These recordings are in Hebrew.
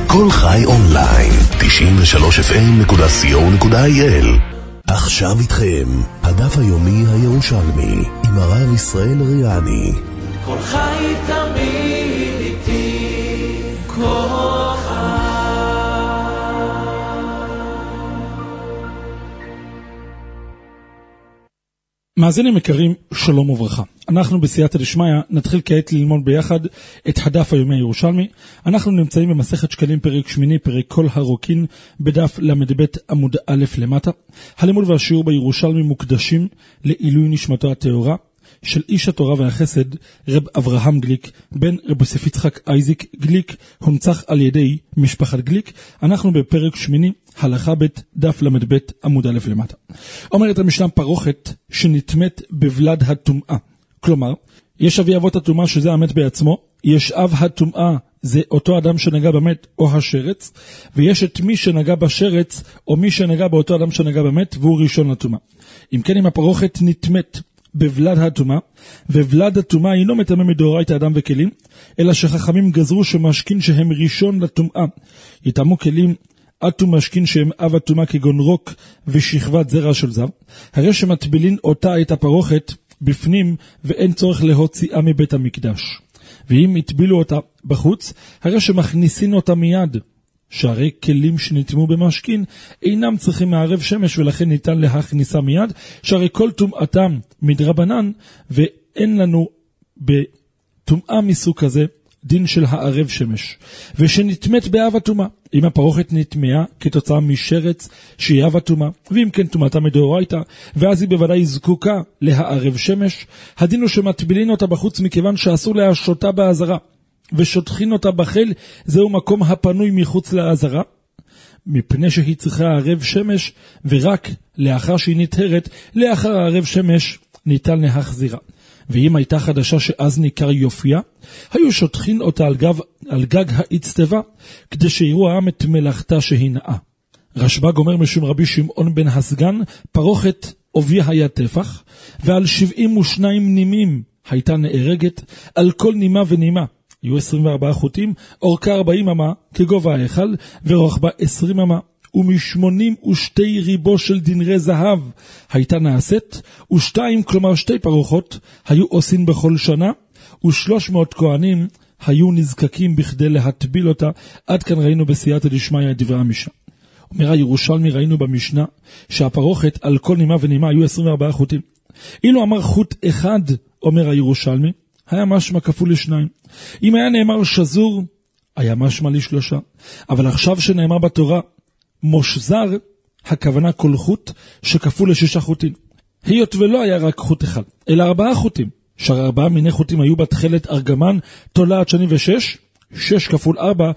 כל חי אונליין, 93fm.co.il. עכשיו איתכם, הדף היומי הירושלמי, עם הרב ישראל ריאני. כל חי תמיד איתי, כל חי. מאזינים יקרים, שלום וברכה. אנחנו בסייעתא דשמיא נתחיל כעת ללמוד ביחד את הדף היומי הירושלמי. אנחנו נמצאים במסכת שקלים פרק 8, פרק כל הרוקין, בדף למד ב' עמוד א' למטה. הלימוד והשיעור בירושלמי מוקדשים לעילוי נשמתו הטהורה של איש התורה והחסד רב אברהם גליק, בן רב יוסף יצחק אייזיק גליק, הונצח על ידי משפחת גליק. אנחנו בפרק 8, הלכה ב' דף למד ב' עמוד א' למטה. אומרת המשנה, פרוכת שנטמאת בבלד הטומאה. כלומר, יש אבי אבות הטומאה שזה המת בעצמו, יש אב הטומאה, זה אותו אדם שנגע במת או השרץ, ויש את מי שנגע בשרץ או מי שנגע באותו אדם שנגע במת והוא ראשון לטומאה. אם כן, אם הפרוכת נטמאת בבלד הטומאה, ובלד הטומאה אינו מטמא מדאורייתא אדם וכלים, אלא שחכמים גזרו שמשכין שהם ראשון לטומאה יטמאו כלים עטו משכין שהם אב הטומאה כגון רוק ושכבת זרע של זב, הרי שמטבילין אותה את הפרוכת בפנים ואין צורך להוציאה מבית המקדש. ואם יטבילו אותה בחוץ, הרי שמכניסין אותה מיד, שהרי כלים שנטמאו במשכין אינם צריכים מערב שמש, ולכן ניתן להכניסה מיד, שהרי כל טומאתם מדרבנן, ואין לנו בטומאה מסוג כזה דין של הערב שמש. ושנטמאת באב הטומאה, אם הפרוכת נטמאה כתוצאה משרץ שהיא אב הטומאה, ואם כן טומאתה מדאורייתא, ואז היא בוודאי זקוקה להערב שמש, הדין הוא שמטבילין אותה בחוץ, מכיוון שאסור להשותה בעזרה, ושותחין אותה בחיל, זהו מקום הפנוי מחוץ לעזרה, מפני שהיא צריכה הערב שמש, ורק לאחר שהיא נטהרת, לאחר הערב שמש ניתן להחזירה. ואם הייתה חדשה שאז ניכר יופייה, היו שוטחין אותה על גג האצטבה, כדי שיראו העם את מלאכתה שהיא נאה. רשב"ג אומר משום רבי שמעון בן הסגן, פרוכת עוביה היה טפח, ועל 72 נימים הייתה נארגת, על כל נימה ונימה היו 24 חוטים, אורכה 40 אמה כגובה ההיכל, ורוחבה 20 אמה, ומ82 ריבו של דנרי זהב הייתה נעשית, ושתיים, כלומר 2 פרוחות, היו עושים בכל שנה, ו300 כהנים היו נזקקים בכדי להטביל אותה. עד כאן ראינו בסייעתא דשמיא את דברי המשנה. אומר הירושלמי, ראינו במשנה שהפרוכת על כל נימה ונימה היו 24 חוטים. אילו אמר חוט אחד, אומר הירושלמי, היה משמע כפול ל2. אם היה נאמר שזור, היה משמע ל3. אבל עכשיו שנאמר בתורה מושזר, הכוונה כל חוט שכפול ל6 חוטים. היות ולא היה רק חוט אחד, אלא 4 חוטים, שהרי 4 מיני חוטים היו בתחילת ארגמן, תולעת שני ו6, 6 כפול 4,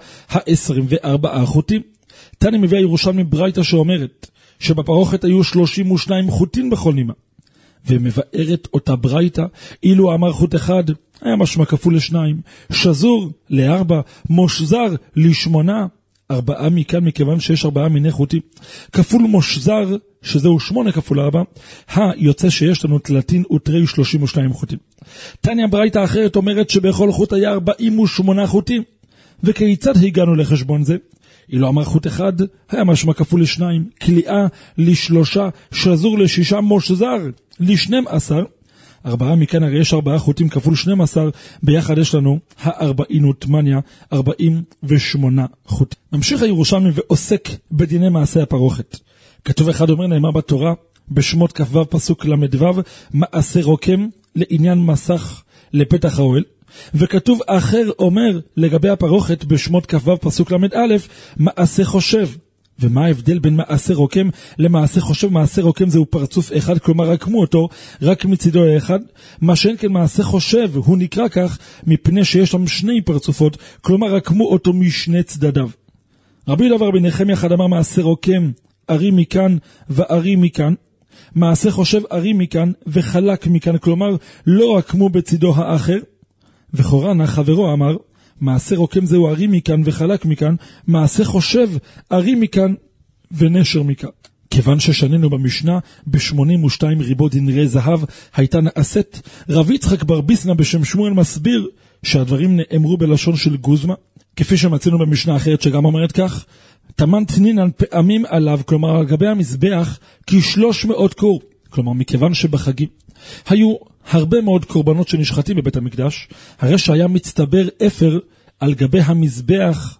24 חוטים. תני מביא הירושלמי ברייתא שאומרת שבפרוכת היו 32 חוטים בכל נימה, ומבארת אותה ברייתא, אילו אמר חוט אחד, היה משמע כפול ל2, שזור ל4, מושזר ל8, 4 מכאן, מכיוון שיש 4 מיני חוטים, כפול מושזר, שזהו 8 כפול 4, יוצא שיש לנו תלתין ותרי 32 חוטים. תניא ברייתא אחרת אומרת שבכל חוט היה 48 חוטים, וכיצד הגענו לחשבון זה? אילו אמר חוט אחד, היה משמע כפול ל2, קליעה ל3, שזור ל6, מושזר ל12, 4 מכאן, הרי יש 4 חוטים כפול 12, ביחד יש לנו 48, 48 חוטים. ממשיך הירושלמי ועוסק בדיני מעשה הפרוכת. כתוב אחד אומר, נאמר בתורה בשמות כ"ו פסוק ל"ו, מעשה רוקם לעניין מסך לפתח האוהל, וכתוב אחר אומר לגבי הפרוכת בשמות כ"ו פסוק ל"א, מעשה חושב. ומה ההבדל בין מעשה רוקם למעשה חושב? מעשה רוקם זהו פרצוף אחד, כלומר רקמו אותו רק מצידו האחד, מה שאין כן מעשה חושב הוא נקרא כך מפני שיש שם 2 פרצופות, כלומר רקמו אותו משני צדדיו. רבי יהודה ורבי נחמיה אחד אמר מעשה רוקם ארי מכאן וארי מכאן, מעשה חושב ארי מכאן וחלק מכאן, כלומר לא רקמו בצידו האחר. וחורנה חברו אמר מעשה רוקם זהו ארי מכאן וחלק מכאן, מעשה חושב ארי מכאן ונשר מכאן. כיוון ששנינו במשנה ב82 ריבו דנרי זהב הייתה נעשית, רב יצחק בר ביסנא בשם שמואל מסביר שהדברים נאמרו בלשון של גוזמה, כפי שמצינו במשנה אחרת שגם אומרת כך, תמן תנינן פעמים עליו, כלומר על גבי המזבח, כ-300 קור. כלומר, מכיוון שבחגים היו הרבה מאוד קורבנות שנשחטים בבית המקדש, הרי שהיה מצטבר אפר על גבי המזבח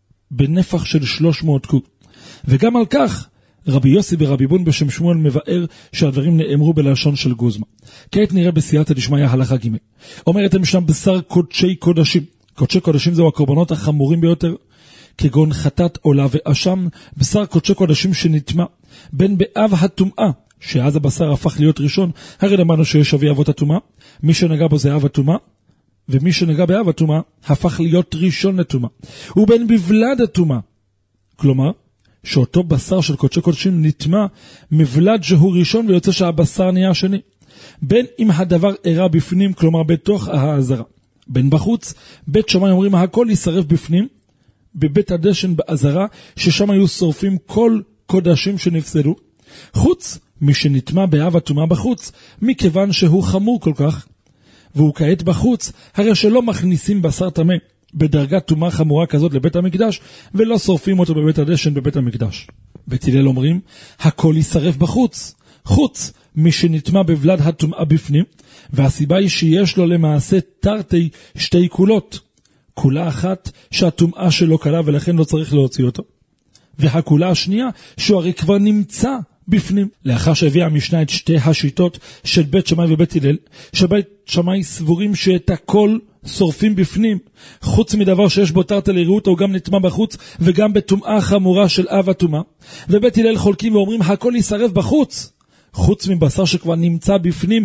בנפח של 300 קור. וגם על כך, רבי יוסי ברבי בון בשם שמואל מבאר שהדברים נאמרו בלשון של גוזמה. כעת נראה בסייעתא דשמיא הלכה ג'. אומרת המשנה בשר קודשי קודשים. קודשי קודשים זהו הקורבנות החמורים ביותר, כגון חטאת עולה ואשם, בשר קודשי קודשים שנטמע, בין באב הטומאה, שאז הבשר הפך להיות ראשון, הרי למדנו שיש אבי אבות הטומאה, מי שנגע בו זה אב הטומאה, ומי שנגע באב הטומאה, הפך להיות ראשון לטומאה. ובין בבלד הטומאה, כלומר, שאותו בשר של קודשי קודשים נטמע, מבלד שהוא ראשון ויוצא שהבשר נהיה השני. בין אם הדבר אירע בפנים, כלומר בתוך העזרה. בין בחוץ, בית שמאי אומרים, הכל יישרף בפנים, בבית הדשן בעזרה, ששם היו שורפים כל קודשים שנפסלו, חוץ מי שנטמע באב הטומאה בחוץ, מכיוון שהוא חמור כל כך, והוא כעת בחוץ, הרי שלא מכניסים בשר טמא בדרגת טומאה חמורה כזאת לבית המקדש, ולא שורפים אותו בבית הדשן בבית המקדש. בית הלל אומרים, הכל יישרף בחוץ, חוץ מי שנטמע בבלד הטומאה בפנים, והסיבה היא שיש לו למעשה תרתי שתי קולות, קולה אחת שהטומאה שלו קלה ולכן לא צריך להוציא אותו, והקולה השנייה שהוא הרי כבר נמצא בפנים. לאחר שהביאה המשנה את שתי השיטות של בית שמאי ובית הלל, שבית שמאי סבורים שאת הכל שורפים בפנים, חוץ מדבר שיש בו תרתי לרעותא הוא גם נטמע בחוץ, וגם בטומאה חמורה של אב הטומאה, ובית הלל חולקים ואומרים הכל יישרף בחוץ, חוץ מבשר שכבר נמצא בפנים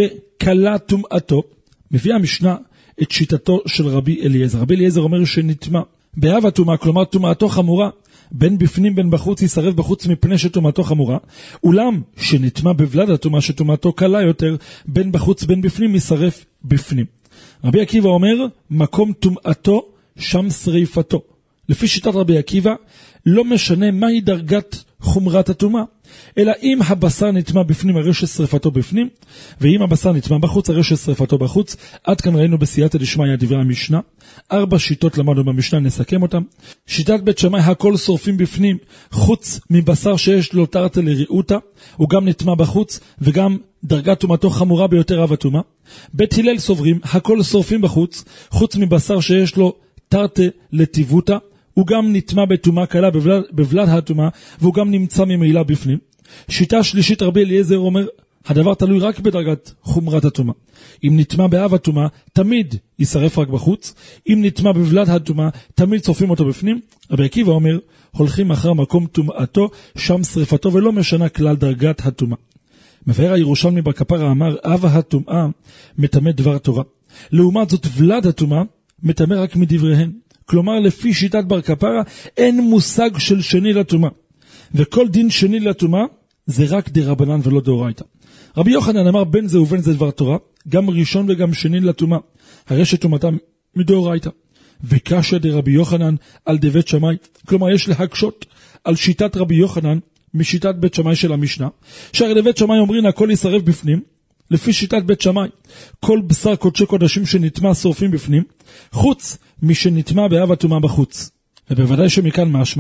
וקלה טומאתו. מביאה המשנה את שיטתו של רבי אליעזר. רבי אליעזר אומר שנטמע באב הטומאה, כלומר טומאתו חמורה, בין בפנים בין בחוץ יישרף בחוץ מפני שטומאתו חמורה, אולם שנטמע בבלד הטומאה שטומאתו קלה יותר, בין בחוץ בין בפנים יישרף בפנים. רבי עקיבא אומר, מקום טומאתו שם שריפתו. לפי שיטת רבי עקיבא, לא משנה מהי דרגת חומרת הטומאה, אלא אם הבשר נטמע בפנים הרי ששריפתו בפנים, ואם הבשר נטמע בחוץ הרי ששריפתו בחוץ. עד כאן ראינו בסייעתא דשמיא דברי המשנה. 4 שיטות למדנו במשנה, נסכם אותם. שיטת בית שמאי, הכל שורפים בפנים, חוץ מבשר שיש לו תרתי לרעותא, הוא גם נטמע בחוץ, וגם דרגת טומאתו חמורה ביותר אב הטומאה. בית הלל סוברים, הכל שורפים בחוץ, חוץ מבשר שיש לו תרתי לטיבותא, הוא גם נטמע בטומאה קלה בבלד הטומאה, והוא גם נמצא ממילא בפנים. שיטה שלישית, רבי אליעזר אומר, הדבר תלוי רק בדרגת חומרת הטומאה. אם נטמע באב הטומאה, תמיד יישרף רק בחוץ. אם נטמע בבלד הטומאה, תמיד שורפים אותו בפנים. רבי עקיבא אומר, הולכים אחר מקום טומאתו, שם שריפתו, ולא משנה כלל דרגת הטומאה. מבאר הירושלמי בר כפרא אמר, אב הטומאה מטמא דבר תורה. לעומת זאת, ולד הטומאה מטמא רק מדבריהן. כלומר, לפי שיטת בר כפרא, אין מושג של שני לטומאה. וכל דין שני לטומאה, זה רק דרבנן ולא דאורייתא. רבי יוחנן אמר, בין זה ובין זה דבר תורה, גם ראשון וגם שני לטומאה, הרי שטומאתם מדאורייתא. וקשיא דרבי יוחנן על דבית שמאי, כלומר יש להקשות על שיטת רבי יוחנן משיטת בית שמאי של המשנה, שהרי לבית שמאי אומרים הכל יישרף בפנים. לפי שיטת בית שמאי, כל בשר קודשי קודשים שנטמע שורפים בפנים, חוץ משנטמע באב הטומאה בחוץ. ובוודאי שמכאן משמע,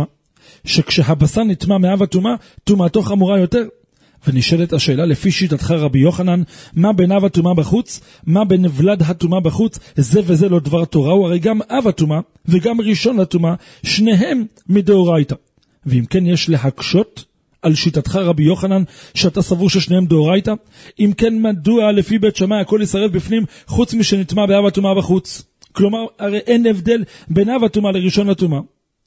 שכשהבשר נטמע מאב הטומאה, טומאתו חמורה יותר. ונשאלת השאלה, לפי שיטתך רבי יוחנן, מה בין אב הטומאה בחוץ, מה בין ולד הטומאה בחוץ, זה וזה לא דבר תורה, הוא הרי גם אב הטומאה וגם ראשון לטומאה, שניהם מדאורייתא. ואם כן יש להקשות על שיטתך רבי יוחנן, שאתה סבור ששניהם דאורייתא? אם כן, מדוע לפי בית שמאי הכל יישרף בפנים, חוץ משנטמע באב הטומאה בחוץ? כלומר, הרי אין הבדל בין אב הטומאה לראשון לטומאה.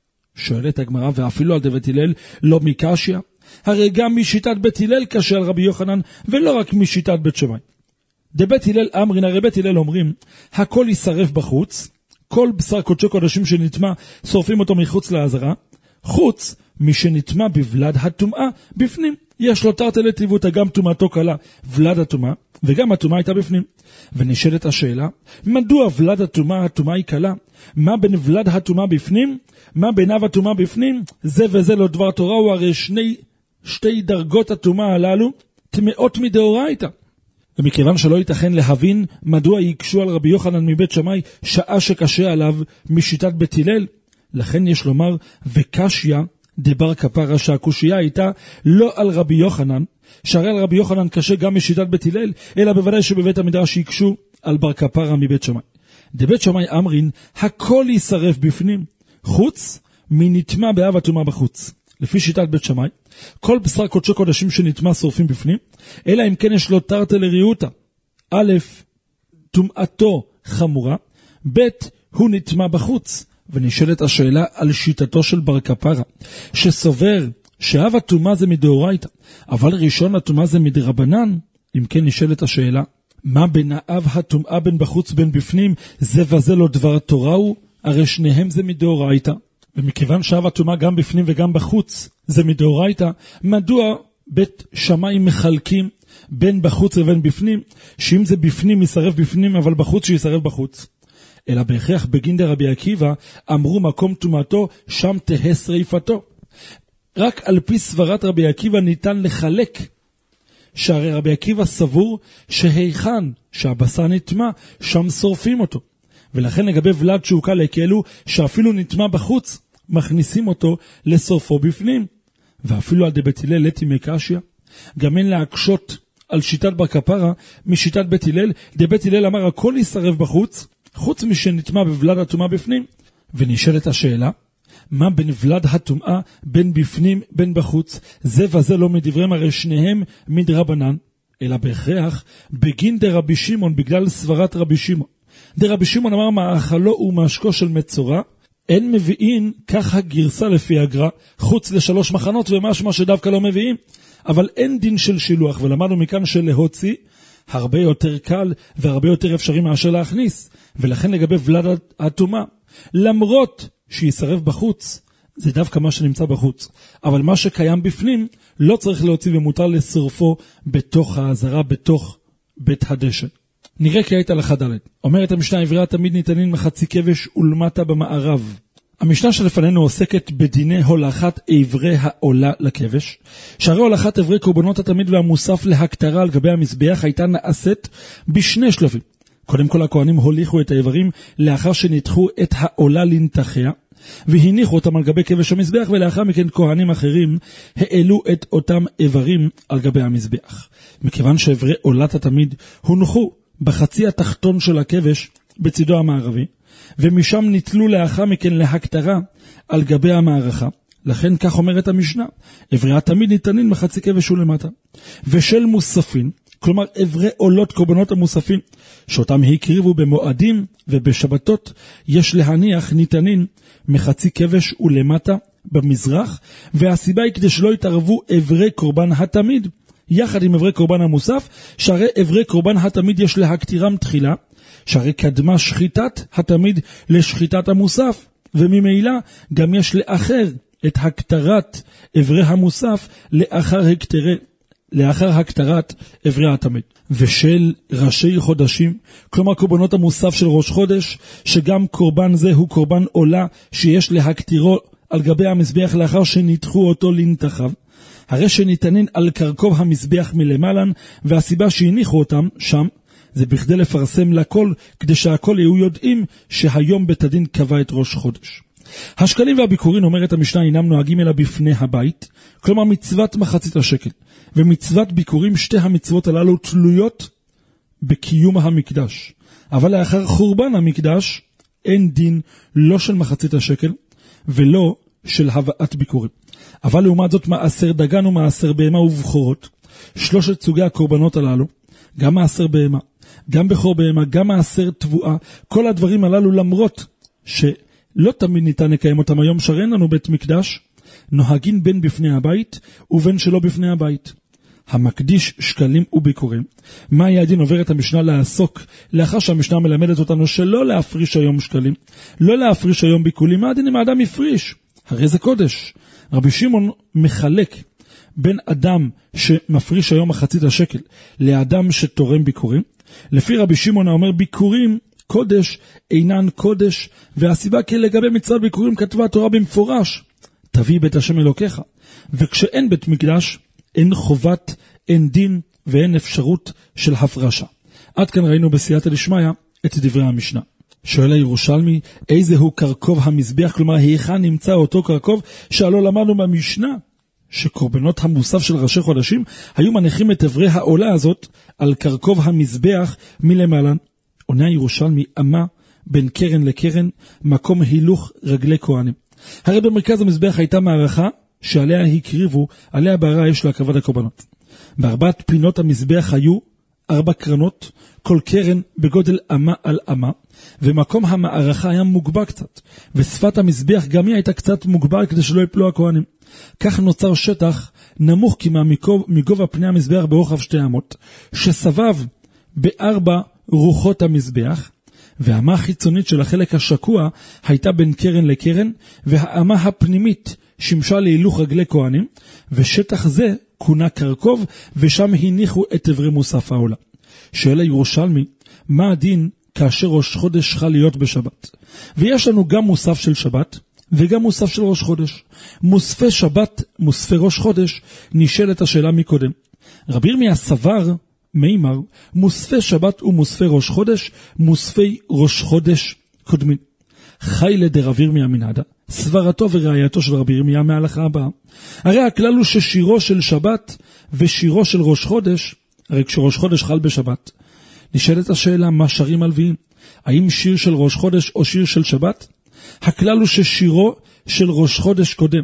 שואלת הגמרא, ואפילו על דבית הלל לא מקשיא? הרי גם משיטת בית הלל קשה על רבי יוחנן, ולא רק משיטת בית שמאי. דבית הלל אמרין, הרי בית הלל אומרים, הכל יישרף בחוץ, כל בשר קודשי קודשים שנטמע, שורפים אותו מחוץ לעזרה, חוץ משנטמע בבלד הטומאה בפנים. יש לו תרתי לטיבותא, גם טומאתו קלה, ולד הטומאה, וגם הטומאה הייתה בפנים. ונשאלת השאלה, מדוע ולד הטומאה, הטומאה היא קלה? מה בין ולד הטומאה בפנים? מה בין אב הטומאה בפנים? זה וזה לא דבר תורה, הוא הרי שתי דרגות הטומאה הללו, טמאות מדאורייתא. ומכיוון שלא ייתכן להבין מדוע יקשו על רבי יוחנן מבית שמאי שעה שקשה עליו משיטת בית הלל, לכן יש לומר וקשיה דבר כפרה, שהקושייה הייתה לא על רבי יוחנן, שהרי על רבי יוחנן קשה גם משיטת בית הלל, אלא בוודאי שבבית המדרש יקשו על בר כפרה מבית שמאי. דבית שמאי אמרין הכל יישרף בפנים, חוץ מנטמע באב הטומאה בחוץ. לפי שיטת בית שמאי, כל בשר קודשי קודשים שנטמע שורפים בפנים, אלא אם כן יש לו תרתי לריותא. א', טומאתו חמורה, ב', הוא נטמע בחוץ. ונשאלת השאלה על שיטתו של בר כפרה, שסובר שאב הטומאה זה מדאורייתא, אבל ראשון הטומאה זה מדרבנן. אם כן נשאלת השאלה, מה בין האב הטומאה בין בחוץ בין בפנים, זה וזה לא דבר תורה הוא? הרי שניהם זה מדאורייתא. ומכיוון שאב הטומאה גם בפנים וגם בחוץ זה מדאורייתא, מדוע בית שמאי מחלקים בין בחוץ ובין בפנים, שאם זה בפנים יישרף בפנים, אבל בחוץ שישרף בחוץ? אלא בהכרח בגינדר רבי עקיבא אמרו מקום טומאתו שם תהא שריפתו. רק על פי סברת רבי עקיבא ניתן לחלק, שהרי רבי עקיבא סבור שהיכן שהבשר נטמע שם שורפים אותו, ולכן לגבי ולד שהוקע לקלו שאפילו נטמע בחוץ מכניסים אותו לשורפו בפנים. ואפילו על דבית הלל לתי מקשיא, גם אין להקשות על שיטת בר כפרה משיטת בית הלל. דבית הלל אמר הכל יישרף בחוץ, חוץ משנטמע בוולד הטומאה בפנים. ונשאלת השאלה, מה בין ולד הטומאה בין בפנים בין בחוץ? זה וזה לא מדבריהם, הרי שניהם מדרבנן, אלא בהכרח בגין דרבי שמעון, בגלל סברת רבי שמעון. דרבי שמעון אמר מאכלו ומשקו של מצורע אין מביאים, כך הגרסה לפי הגר"א, חוץ לשלוש מחנות, ומשמע שדווקא לא מביאים. אבל אין דין של שילוח, ולמדנו מכאן שלהוציא הרבה יותר קל והרבה יותר אפשרי מאשר להכניס. ולכן לגבי ולד הטומאה, למרות שישרף בחוץ, זה דווקא מה שנמצא בחוץ, אבל מה שקיים בפנים לא צריך להוציא ומותר לשרפו בתוך העזרה, בתוך בית הדשן. נראה כעת הלכה ד'. אומרת המשנה העברייה תמיד ניתנים מחצי כבש ולמטה במערב. המשנה שלפנינו עוסקת בדיני הולכת עברי העולה לכבש, שהרי הולכת עברי קורבנות התמיד והמוסף להקטרה על גבי המזבח הייתה נעשית בשני שלבים. קודם כל הכהנים הוליכו את העברים לאחר שניתחו את העולה לנתחיה, והניחו אותם על גבי כבש המזבח, ולאחר מכן כהנים אחרים העלו את אותם עברים על גבי המזבח. מכיוון שעברי עולת התמיד הונחו בחצי התחתון של הכבש בצידו המערבי, ומשם ניתלו לאחר מכן להקטרה על גבי המערכה, לכן כך אומרת המשנה, עברי התמיד ניתנים מחצי כבש ולמטה. ושל מוספין, כלומר עברי עולות קורבנות המוספין, שאותם הקריבו במועדים ובשבתות, יש להניח ניתנים מחצי כבש ולמטה במזרח, והסיבה היא כדי שלא יתערבו עברי קורבן התמיד יחד עם עברי קורבן המוסף, שהרי עברי קורבן התמיד יש להקטירם תחילה, שהרי קדמה שחיטת התמיד לשחיטת המוסף, וממילא גם יש לאחר את הקטרת עברי המוסף לאחר הקטרת עברי התמיד. ושל ראשי חודשים, כלומר קורבנות המוסף של ראש חודש, שגם קורבן זה הוא קורבן עולה שיש להקטירו על גבי המזבח לאחר שניתחו אותו לנתחיו, הרי שניתנים על קרקוב המזבח מלמעלן, והסיבה שהניחו אותם שם זה בכדי לפרסם לכל, כדי שהכל יהיו יודעים שהיום בית הדין קבע את ראש חודש. השקלים והביקורים, אומרת המשנה, אינם נוהגים אלא בפני הבית, כלומר מצוות מחצית השקל ומצוות ביקורים, שתי המצוות הללו תלויות בקיום המקדש, אבל לאחר חורבן המקדש אין דין לא של מחצית השקל ולא של הבאת ביקורים. אבל לעומת זאת מעשר דגן ומעשר בהמה ובכורות, שלושת סוגי הקורבנות הללו, גם מעשר בהמה, גם בכור בהמה, גם מעשר תבואה, כל הדברים הללו למרות שלא תמיד ניתן לקיים אותם היום, שרן לנו בית מקדש, נוהגים בין בפני הבית ובין שלא בפני הבית. המקדיש שקלים וביקורים. מה היה הדין? עוברת המשנה לעסוק, לאחר שהמשנה מלמדת אותנו שלא להפריש היום שקלים, לא להפריש היום ביקורים. מה הדין אם האדם יפריש? הרי זה קודש. רבי שמעון מחלק בין אדם שמפריש היום מחצית השקל לאדם שתורם ביקורים. לפי רבי שמעון אומר ביקורים קודש אינן קודש, והסיבה כי לגבי מצוות ביקורים כתבה התורה במפורש, תביא בית השם אלוקיך. וכשאין בית מקדש אין חובת, אין דין ואין אפשרות של הפרשה. עד כאן ראינו בסייעתא דשמיא את דברי המשנה. שואל הירושלמי, איזה הוא קרקוב המזבח? כלומר, היכן נמצא אותו קרקוב שהלא למדנו במשנה שקורבנות המוסף של ראשי חודשים היו מניחים את עברי העולה הזאת על קרקוב המזבח מלמעלה. עונה הירושלמי, אמה בין קרן לקרן, מקום הילוך רגלי כהנים. הרי במרכז המזבח הייתה מערכה שעליה הקריבו, עליה בערה האש להקרבת הקורבנות. בארבעת פינות המזבח היו 4 קרנות, כל קרן בגודל אמה על אמה, ומקום המערכה היה מוגבר קצת, ושפת המזבח גם היא הייתה קצת מוגבר כדי שלא יפלו הכהנים. כך נוצר שטח נמוך כמעט מגובה פני המזבח ברוחב 2 אמות, שסבב ב4 רוחות המזבח, והאמה החיצונית של החלק השקוע הייתה בין קרן לקרן, והאמה הפנימית שימשה להילוך רגלי כהנים, ושטח זה כונה קרקוב, ושם הניחו את עברי מוסף העולה. שואל הירושלמי, מה הדין כאשר ראש חודש חל להיות בשבת? ויש לנו גם מוסף של שבת, וגם מוסף של ראש חודש. מוספי שבת, מוספי ראש חודש, נשאלת השאלה מקודם. רבי ירמיה סבר, מימר, מוספי שבת ומוספי ראש חודש, מוספי ראש חודש קודמים. חי לדרב ירמיה מנהדה, סברתו וראייתו של רבי ירמיה מההלכה הבאה. הרי הכלל הוא ששירו של שבת ושירו של ראש חודש, הרי כשראש חודש חל בשבת, נשאלת השאלה מה שרים הלוויים, האם שיר של ראש חודש או שיר של שבת? הכלל הוא ששירו של ראש חודש קודם,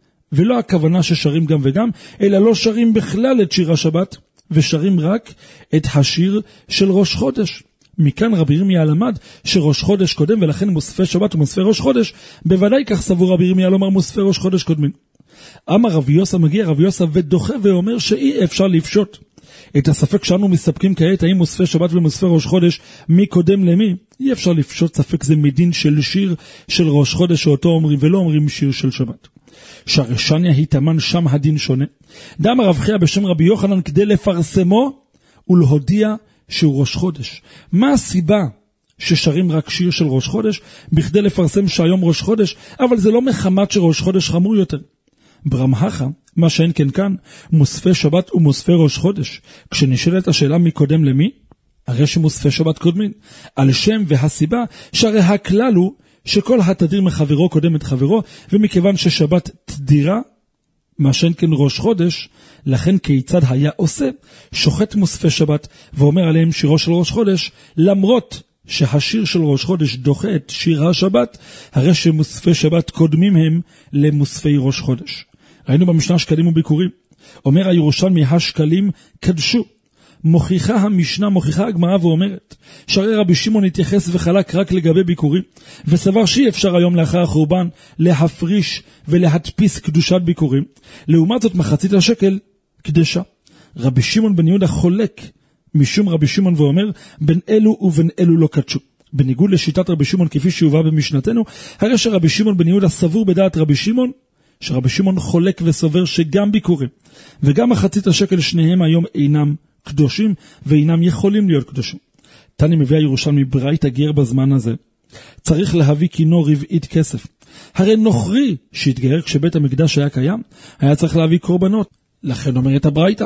ולא הכוונה ששרים גם וגם, אלא לא שרים בכלל את שיר השבת, ושרים רק את השיר של ראש חודש. מכאן רבי ירמיה למד שראש חודש קודם, ולכן מוספי שבת ומוספי ראש חודש, בוודאי כך סבור רבי ירמיה לומר מוספי ראש חודש קודמים. אמר רבי יוסף, מגיע רבי יוסף ודוחה ואומר שאי אפשר לפשוט. את הספק שאנו מספקים כעת, האם מוספי שבת ומוספי ראש חודש, מי קודם למי? אי אפשר לפשוט, ספק זה מדין של שיר של ראש חודש שאותו אומרים, ולא אומרים שיר של שבת. שהרשניה התאמן שם הדין שונה. דאמר רב חייא בשם רבי יוחנן כדי לפרסמו ולהודיע שהוא ראש חודש. מה הסיבה ששרים רק שיר של ראש חודש? בכדי לפרסם שהיום ראש חודש, אבל זה לא מחמת שראש חודש חמור יותר. ברמח"א, מה שאין כן כאן, מוספי שבת ומוספי ראש חודש. כשנשאלת השאלה מקודם למי? הרי שמוספי שבת קודמים. על שם והסיבה שהרי הכלל הוא שכל התדיר מחברו קודם את חברו, ומכיוון ששבת תדירה, מה שאין כן ראש חודש, לכן כיצד היה עושה, שוחט מוספי שבת, ואומר עליהם שירו של ראש חודש, למרות שהשיר של ראש חודש דוחה את שיר השבת, הרי שמוספי שבת קודמים הם למוספי ראש חודש. ראינו במשנה שקלים וביקורים, אומר הירושלמי השקלים קדשו, מוכיחה המשנה, מוכיחה הגמרא ואומרת, שהרי רבי שמעון התייחס וחלק רק לגבי ביקורים, וסבר שאי אפשר היום לאחר החורבן להפריש ולהדפיס קדושת ביקורים, לעומת זאת מחצית השקל קדשה. רבי שמעון בן יהודה חולק משום רבי שמעון ואומר, בין אלו ובין אלו לא קדשו. בניגוד לשיטת רבי שמעון כפי שהובא במשנתנו, הרי שרבי שמעון בן יהודה סבור בדעת רבי שמעון, שרבי שמעון חולק וסובר שגם ביקורים וגם מחצית השקל שניהם היום אינם קדושים ואינם יכולים להיות קדושים. תני מביא הירושלמי ברייתא גר בזמן הזה צריך להביא קינו רבעית כסף. הרי נוכרי שהתגייר כשבית המקדש היה קיים היה צריך להביא קורבנות. לכן אומרת הברייתא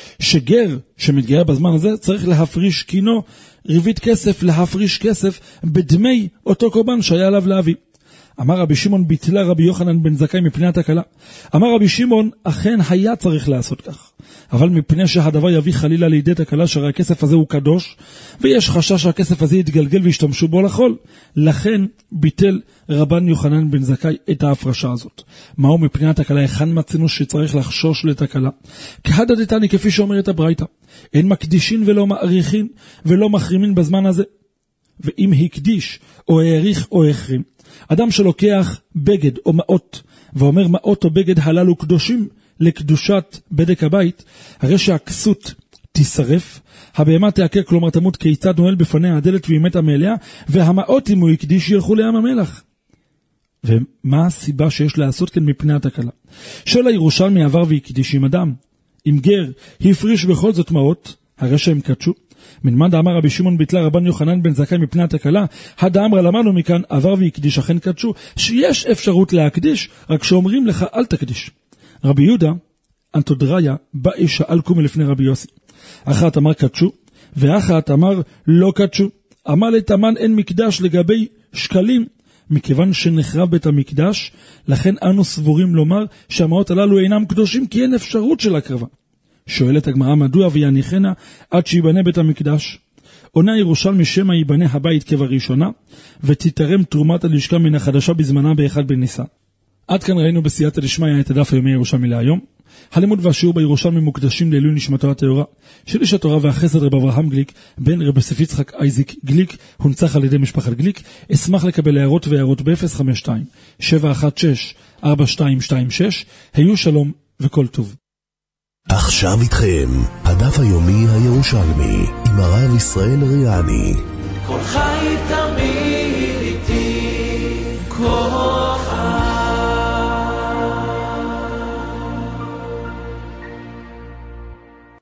שגר שמתגייר בזמן הזה צריך להפריש קינו רבעית כסף, להפריש כסף בדמי אותו קורבן שהיה עליו להביא. אמר רבי שמעון ביטלה רבי יוחנן בן זכאי מפני התקלה. אמר רבי שמעון אכן היה צריך לעשות כך, אבל מפני שהדבר יביא חלילה לידי תקלה שהרי הכסף הזה הוא קדוש ויש חשש שהכסף הזה יתגלגל וישתמשו בו לחול, לכן ביטל רבן יוחנן בן זכאי את ההפרשה הזאת. מהו מפני התקלה? היכן מצאנו שצריך לחשוש לתקלה? כהדא דתני כפי שאומרת הברייתא, אין מקדישין ולא מעריכין ולא מחרימין בזמן הזה. ואם הקדיש או העריך או החרים, אדם שלוקח בגד או מאות ואומר מאות או בגד הללו קדושים לקדושת בדק הבית, הרי שהכסות תישרף, הבהמה תעקר, כלומר תמות, כיצד נועל בפניה הדלת והיא מתה מאליה, והמאות אם הוא הקדיש ילכו לים המלח. ומה הסיבה שיש לעשות כן מפני התקלה? שואל הירושלמי עבר והקדיש עם אדם, אם גר הפריש בכל זאת מאות, הרי שהם קדשו. מנמד אמר רבי שמעון ביטלה רבן יוחנן בן זכאי מפני התקלה, הדאמרה למדנו מכאן עבר והקדיש אכן קדשו, שיש אפשרות להקדיש, רק שאומרים לך אל תקדיש. רבי יהודה אנטודריה באי שאל קומי לפני רבי יוסי, אחת אמר קדשו, ואחת אמר לא קדשו. אמר לתמן אין מקדש לגבי שקלים, מכיוון שנחרב בית המקדש, לכן אנו סבורים לומר שהמעות הללו אינם קדושים, כי אין אפשרות של הקרבה. שואלת הגמרא מדוע ויניחנה עד שיבנה בית המקדש. עונה ירושלמי שמא ייבנה הבית כבראשונה, ותתרם תרומת הלשכה מן החדשה בזמנה באחד בניסן. עד כאן ראינו בסייעתא דשמיא את הדף היומי ירושלמי להיום. הלימוד והשיעור בירושלמי מוקדשים לעילוי נשמתו הטהורה של איש התורה והחסד רב אברהם גליק, בן רב יוסף יצחק אייזיק גליק, הונצח על ידי משפחת גליק. אשמח לקבל הערות והערות ב-052-716-4226. היו שלום וכל טוב. עכשיו איתכם הדף היומי הירושלמי עם הרב ישראל ריאני. כל חי תמיד